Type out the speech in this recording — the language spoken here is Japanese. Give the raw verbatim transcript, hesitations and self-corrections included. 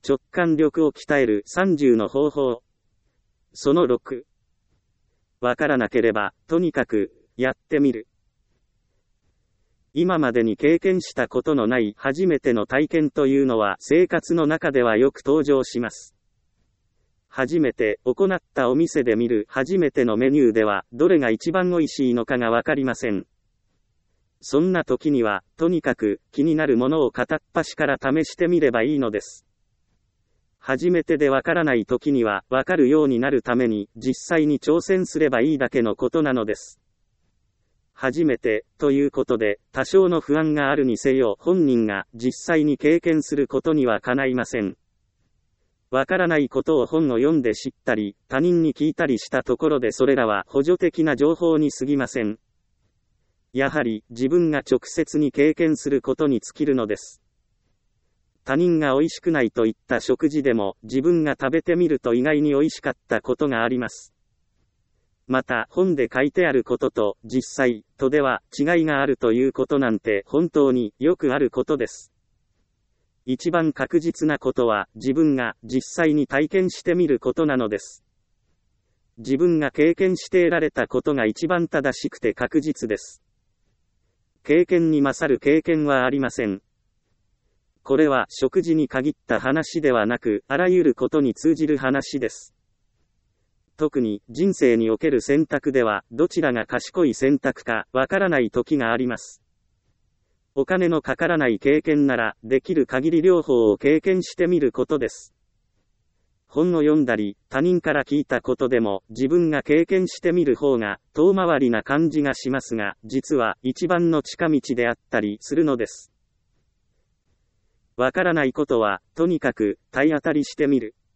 直感力を鍛えるさんじゅうの方法。そのろく。わからなければ、とにかく、やってみる。今までに経験したことのない初めての体験というのは生活の中ではよく登場します。初めて行ったお店で見る初めてのメニューではどれが一番美味しいのかがわかりません。そんな時には、とにかく気になるものを片っ端から試してみればいいのです。初めてでわからない時にはわかるようになるために実際に挑戦すればいいだけのことなのです。初めて、ということで、多少の不安があるにせよ本人が実際に経験することにはかないません。わからないことを本を読んで知ったり、他人に聞いたりしたところでそれらは補助的な情報に過ぎません。やはり自分が直接に経験することに尽きるのです。他人が美味しくないといった食事でも自分が食べてみると意外に美味しかったことがあります。また本で書いてあることと実際とでは違いがあるということなんて本当によくあることです。一番確実なことは自分が実際に体験してみることなのです。自分が経験して得られたことが一番正しくて確実です。経験に勝る経験はありません。これは食事に限った話ではなく、あらゆることに通じる話です。特に人生における選択では、どちらが賢い選択かわからない時があります。お金のかからない経験なら、できる限り両方を経験してみることです。本を読んだり、他人から聞いたことでも、自分が経験してみる方が、遠回りな感じがしますが、実は一番の近道であったりするのです。わからないことは、とにかく、体当たりしてみる。